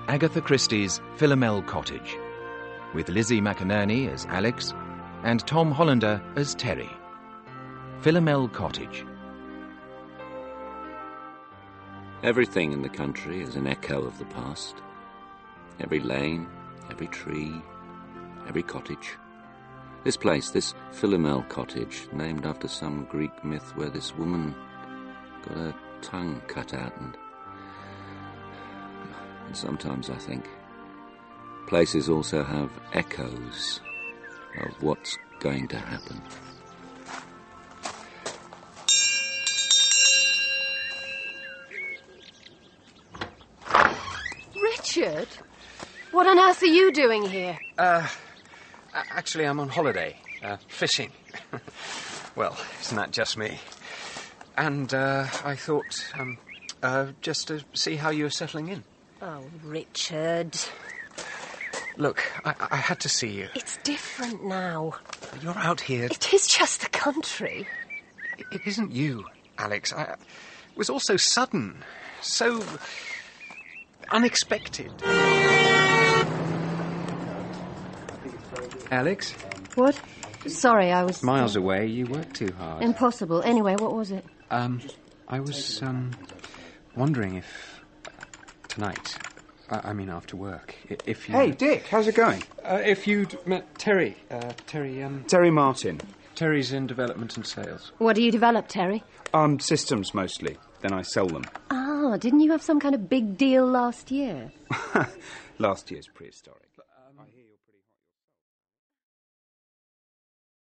Agatha Christie's Philomel Cottage, with Lizzie McInerney as Alex and Tom Hollander as Terry. Philomel Cottage. Everything in the country is an echo of the past. Every lane, every tree, every cottage. This place, this Philomel Cottage, named after some Greek myth where this woman got her tongue cut out, and sometimes I think places also have echoes of what's going to happen. Richard? What on earth are you doing here? Actually, I'm on holiday. Fishing. Well, isn't that just me? And, I thought, just to see how you're settling in. Oh, Richard. Look, I had to see you. It's different now. You're out here. It is just the country. It isn't you, Alex. It was all so sudden. So unexpected. Alex? What? Sorry, I was... Miles away, you worked too hard. Impossible. Anyway, what was it? I was, wondering if... tonight, I mean after work, if you... Hey, Dick, how's it going? If you'd met Terry. Terry Martin. Terry's in development and sales. What do you develop, Terry? Systems mostly. Then I sell them. Ah, didn't you have some kind of big deal last year? Last year's prehistoric.